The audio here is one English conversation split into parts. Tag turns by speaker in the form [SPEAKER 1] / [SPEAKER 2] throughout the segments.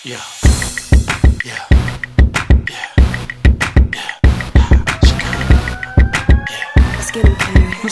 [SPEAKER 1] Yeah, yeah, yeah, yeah.
[SPEAKER 2] Let's get him, Carrie.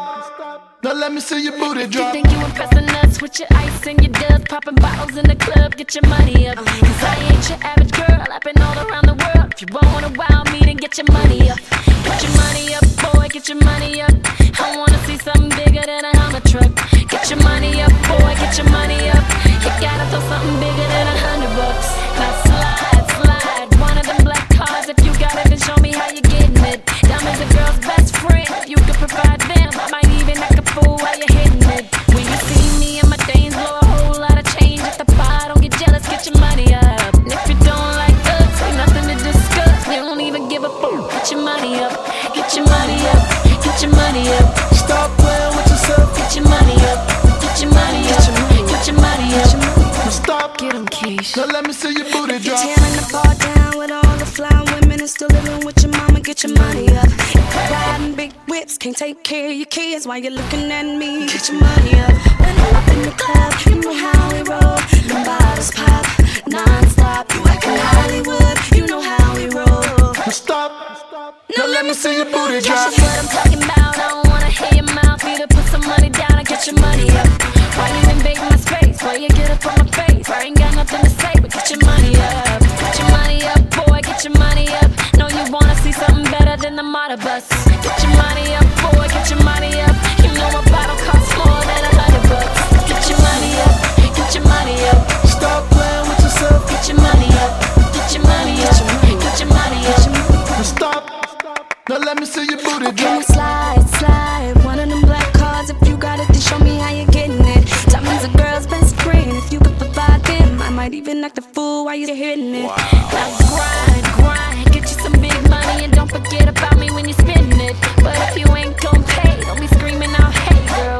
[SPEAKER 1] Stop. Now let me see your booty drop.
[SPEAKER 3] You think you impressing us with your ice and your dubs, popping bottles in the club, get your money up. Cause I ain't your average girl, I've been all around the world. If you wanna wow me, then get your money up. Get your money up, boy, get your money up. I wanna see something bigger than a Hummer truck. Get your money up, boy, get your money up. You gotta throw something bigger than $100. Now slide, slide, one of them black cars. If you got it, then show me how you getting it. Diamonds a girl's best friend, if you could provide them, I might even act a fool while you're hitting it. When you see me and my things blow a whole lot of change at the bar, don't get jealous, get your money up. And if you don't like us, ain't nothing to discuss. You don't even give a fool. Get your money up, get your money up, get your money up.
[SPEAKER 1] Stop playing with yourself.
[SPEAKER 3] Get your money up, get your money up, get your money up.
[SPEAKER 1] Stop.
[SPEAKER 3] Get 'em, Keish.
[SPEAKER 1] Now let me see your booty drop.
[SPEAKER 2] Tearing the bar down with all the fly women and still living with your mama. Get your money up. If you're riding big whips, can't take care of your kids while you're looking at me. Get your money up. When I'm up in the club, you know how we roll. Them bottles pop non-stop. You like in Hollywood, you know how we roll.
[SPEAKER 1] Stop. Now let me see your booty drop.
[SPEAKER 3] That's what I'm talking about. I don't wanna hear your mouth. Either put some money down or get your money up. Why you invade my space? Why you get up on my face? I ain't got nothing to say, but get your money up. Get your money up, boy, get your money up. Know you wanna see something better than the Mata bus. Get your money up, boy, get your money up. You know a bottle costs more than $100. Get your money up, get your money up.
[SPEAKER 1] Stop playing with yourself.
[SPEAKER 3] Get your money up, get your money up, get your money up.
[SPEAKER 1] Stop. Now let me see your booty
[SPEAKER 2] Can
[SPEAKER 1] drop.
[SPEAKER 2] you slide, slide? One of them black cards. If you got it, then show me how you're getting it. Diamonds a girl's best friend. If you could provide them, I might even act a fool while you're hitting it.
[SPEAKER 3] Now grind, grind, get you some big money and don't forget about me when you're spending it. But if you ain't gon' pay, don't be screaming out, hey girl.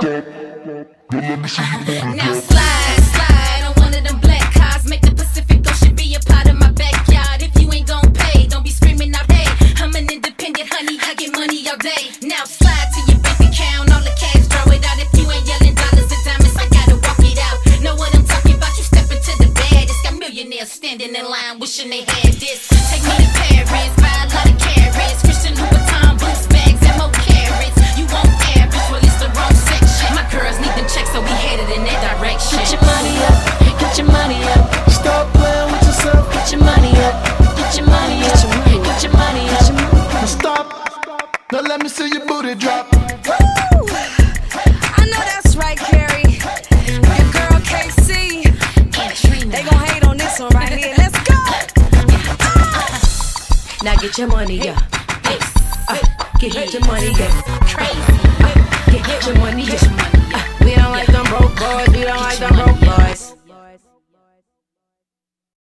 [SPEAKER 4] Now slide, slide on one of them black cars. Make the Pacific Ocean be a part of my backyard. If you ain't gon' pay, don't be screaming out, hey. I'm an independent honey, I get money all day. Now slide to your bank account, all the cash, throw it out. If you ain't yelling dollars and diamonds, I gotta walk it out. Know what I'm talking about? You step into the bag. It's got millionaires standing in line, wishing they had this. Take me to Paris, buy a lot of carrots, Christian Louboutin boots, bags, and more carrots. You want average? Well, it's the wrong section. My girls need them checks, so we headed in that direction.
[SPEAKER 3] Get your money up, get your money up.
[SPEAKER 1] Stop playing with yourself.
[SPEAKER 3] Get your money up, get your money up, get your money up.
[SPEAKER 1] Stop. Now let me see your booty drop.
[SPEAKER 2] Woo! I know that's right, Carrie. Your girl KC. They gon' hate on this one right here. Let's go.
[SPEAKER 5] Now get your money up. Get your money up. Get your money up.